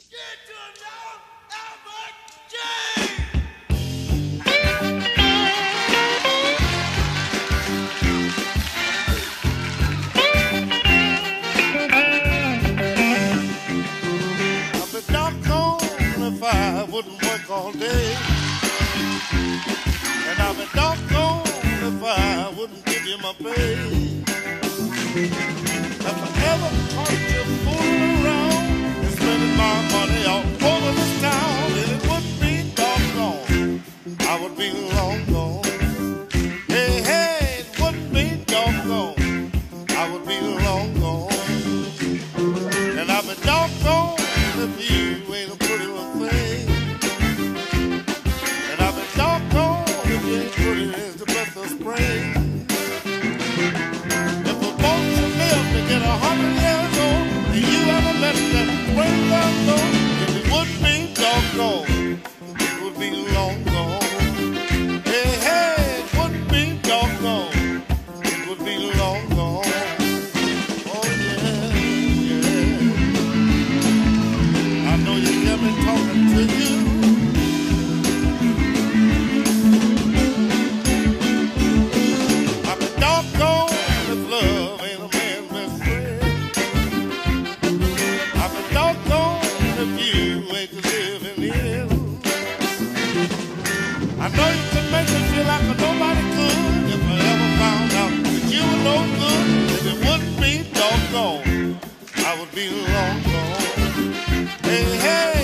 I wouldn't work all day, and I've been doggone if I wouldn't give you my pay. If I ever caught you fooling around and spending my money all over this town, then it wouldn't be doggone, I would be long gone. Hey, hey, it wouldn't be doggone, I would be long gone. And I've been doggone if you ain't a pretty little thing. And I've been doggone if you ain't pretty as the breath of spring. If a boat should live to get 100 years old, and you ever let that spring love go, if it wouldn't be doggone, it would be long gone. Hey, hey, it wouldn't be doggone, it would be long gone. Talking to you. I've been doggone if love ain't a man's best friend. I've been doggone if you ain't to live in the end. I know you can make me feel like nobody could if I ever found out that you were no good. If it wouldn't be doggone, I would be long gone. Hey, hey.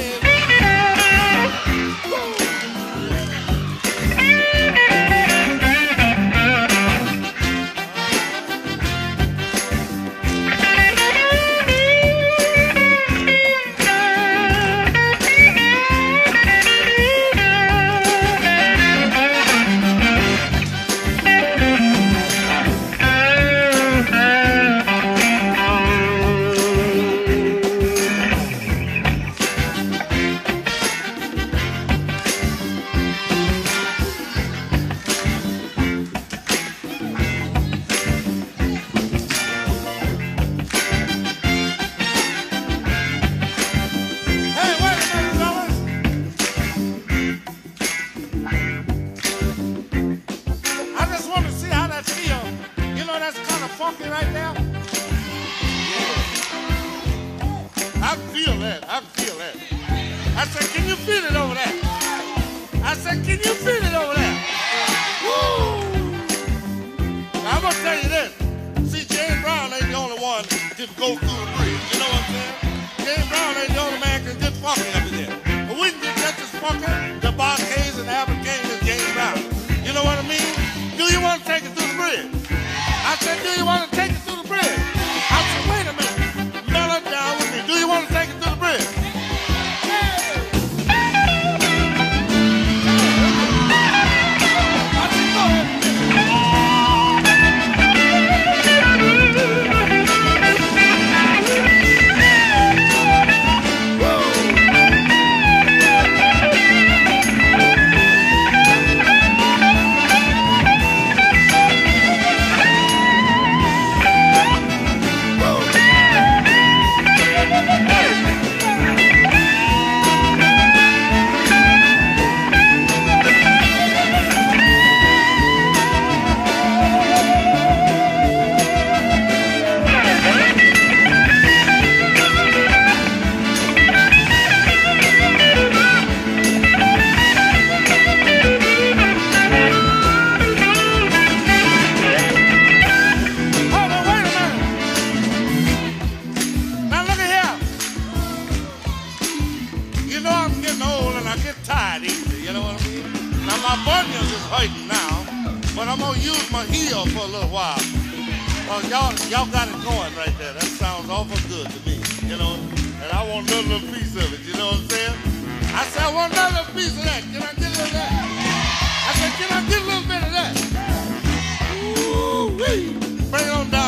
Y'all got it going right there. That sounds awful good to me, you know. And I want another little piece of it, you know what I'm saying? I said, I want another little piece of that. Can I get a little of that? I said, can I get a little bit of that? Ooh-wee. Bring it on down.